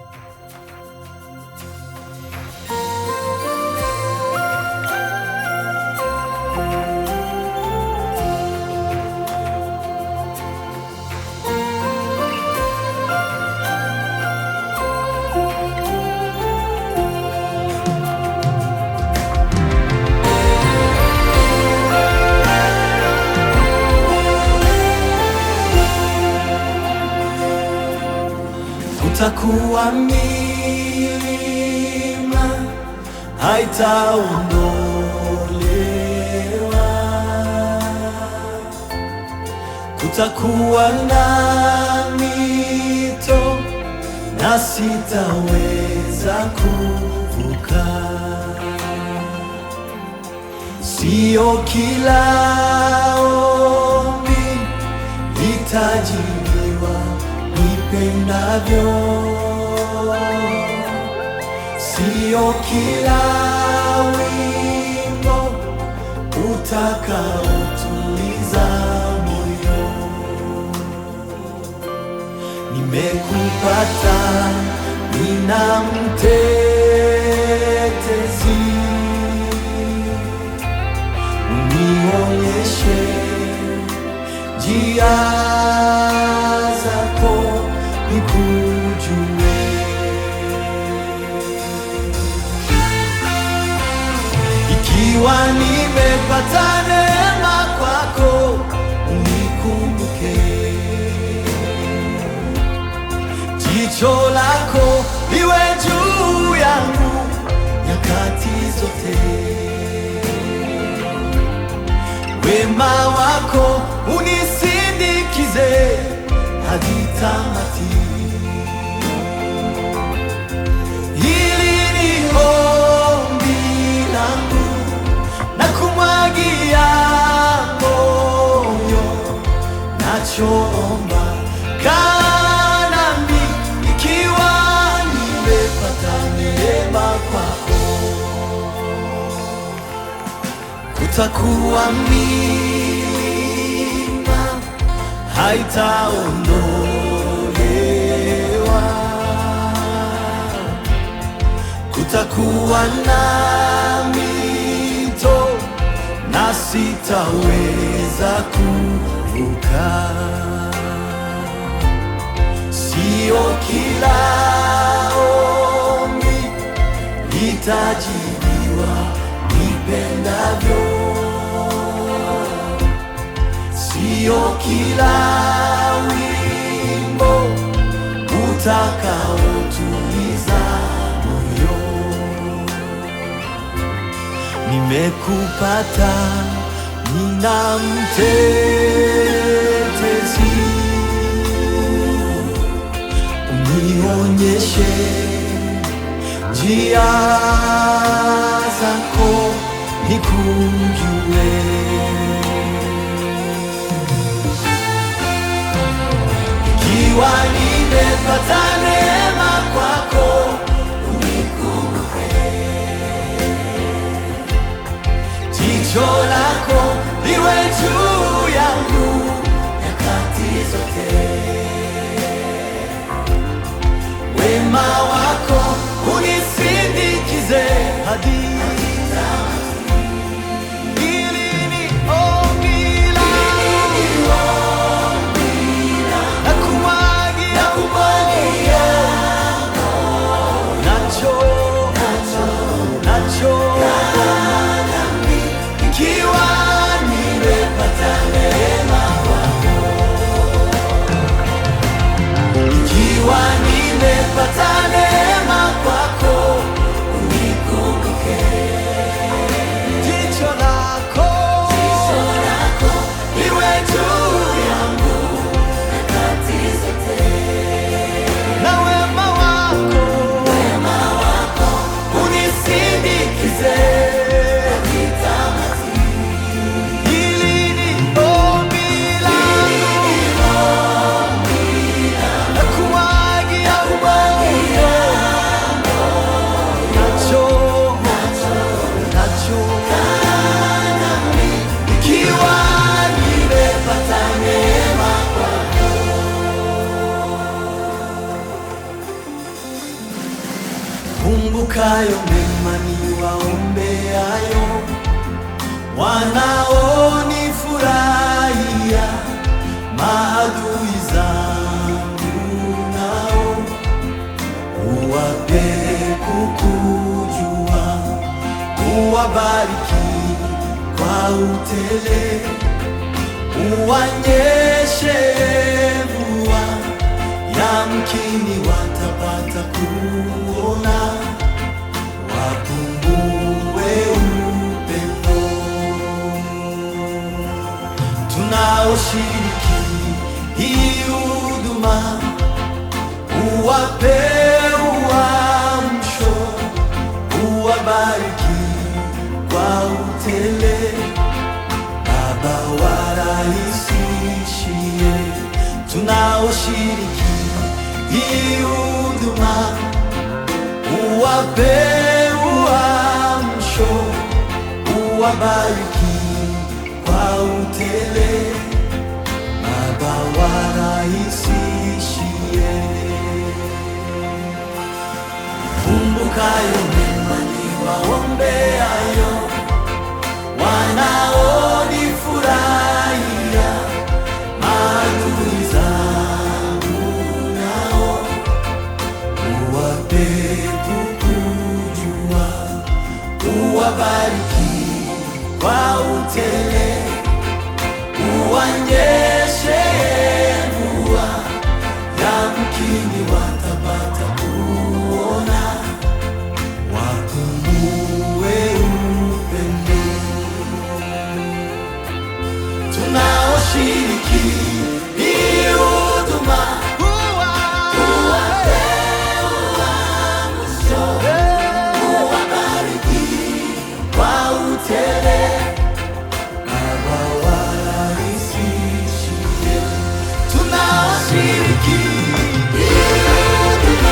Kutakuwa milima haitaondolewa, kutakuwa na mito na sitaweza kuvuka. Sio kila ombi litajibiwa nipendavyo, sio kila wimbo utakaotuliza moyo. Nimekupata, nina mtetezi, unionyeshe njia zako nikujue. Ikiwa nimepata neema kwako, unikumbuke. Jicho lako liwe juu yangu nyakati zote, wema wako unisindikize hadi tamati. Hili ni ombi langu na kumwagia moyo, nachoomba kaa nami ikiwa nimepata neema kwako. Kutakuwa milima haitaondolewa, kutakuwa na mito na sitaweza kuvuka. Sio kila ombi litajibiwa nipendavyo, sio kila wimbo utakaotuliza moyo. Nimekupata, nina mtetezi, unionyeshe njia zako nikujue. Ikiwa nimepata neema kwako, unikumbuke. Jicho lako liwe juu yangu nyakati zote, wema wako unisindikize hadi Kumbukayo mema niwaombeayo, wanaonifurahia, maadui zangu nao uwape kukujua, uwabariki kwa utele, uwanyeshe mvua, yamkini watapata kuona, wapungue upendo. Tunaoshiriki hii huduma, uwape uamsho, uwabariki kwa utele, Baba warahisishie. Tunaoshiriki hii huduma, uwape uamsho, uwabariki kwa utele, Baba warahisishie. Kumbukayo mema niwaombeayo, wanaonifurahia, maadui zangu nao uwape kukujua, uwabariki kwa utele, uwanyeshe mvua, yamkini watapata kuona, wapungue upendo. Tunaoshiriki hii huduma, uwape uamsho, uwabariki kwa utele, Baba warahisishie. Tunaoshiriki hii huduma,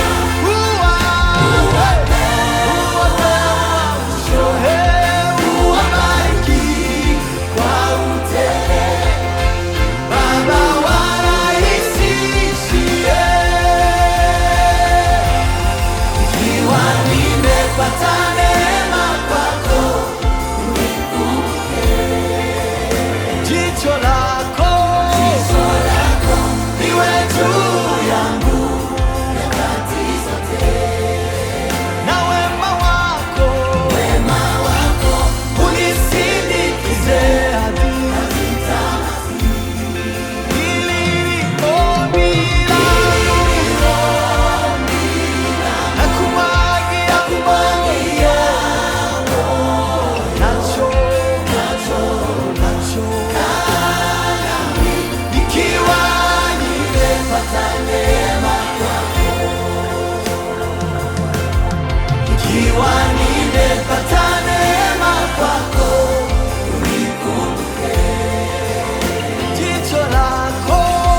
uwape uamsho, uwabariki kwa utele, Baba warahisishie. Ikiwa nimepata neema kwako, jicho lako liwe juu yangu nyakati zote, na wema wako unisindikize hadi hili ni ombi langu, nakumwagia nacho ikiwa nimepata neema kwako, ikiwa nimepata neema kwako, unikumbuke. Jicho lako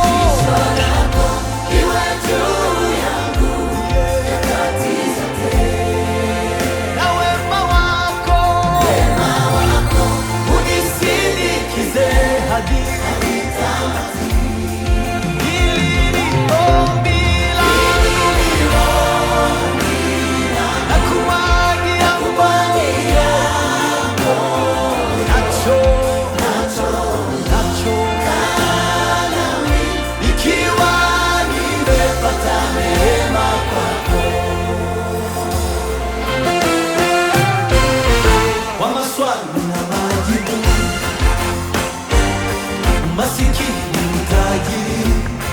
liwe juu yangu nyakati zote, na wema wako unisindikize hadi hili ni ombi langu, nakumwagia nacho ikiwa nimepata neema kwako. Kwa maswali na majibu, masikini utajiri,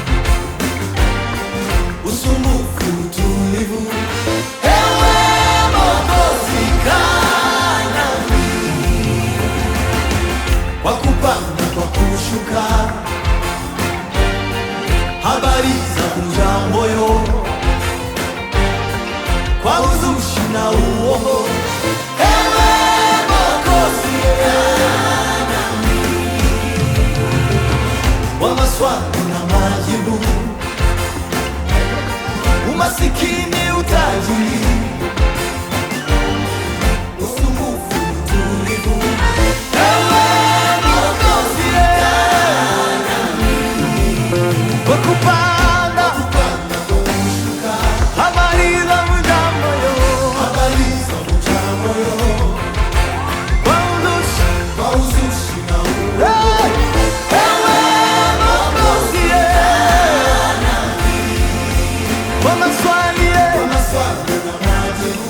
usumbufu utulivu, ewe Mwokozi kaa nami, kwa kupanda kwa kushuka, habari za kunja moyo, kwa uzushi na uongo, ewe Mwokozi kaa nami, kwa maswali na majibu, umasikini utajiri, usumbufu utulivu, ewe Mwokozi kaa nami, kwa kupanda habari za kunja moyo, kwa maswali na majibu,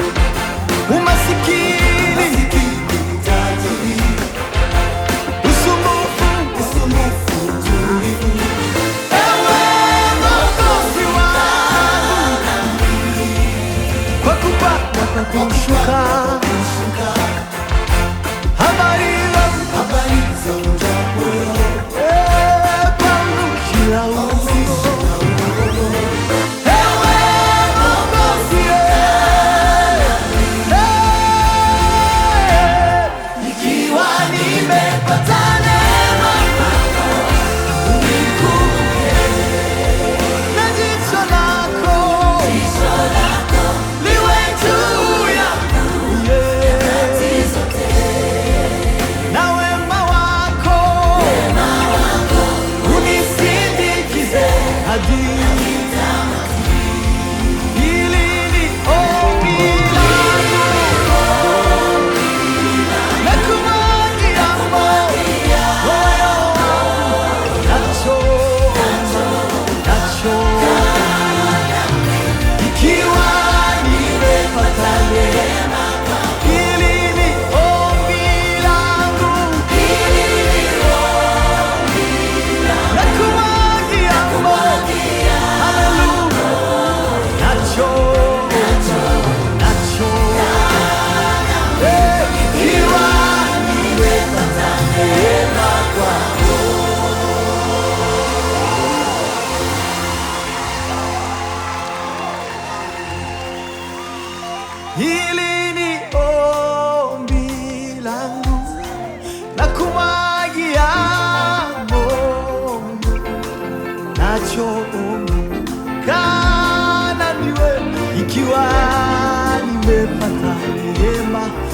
umasikini, utajiri, usumbufu, utulivu. Ewe Mwokozi wangu, kwa kupanda kwa kushuka, habari za ujapo kwangu kila usiku. Ewe Mwokozi, ikiwa nimepata neema kwako, unikumbuke na jicho lako liwe juu yangu, nyakati zote, na wema wako unisindikize hadi hili ni ombi langu, nakumwagia moyo wangu, nacho ikiwa nimepata neema, hili ni ombi langu, nakumwagia moyo, haleluya, nacho ikiwa nimepata neema kwako. Hili ni ombi langu, nakumwagia Mungu, nachoomba niwe, ikiwa nimepata neema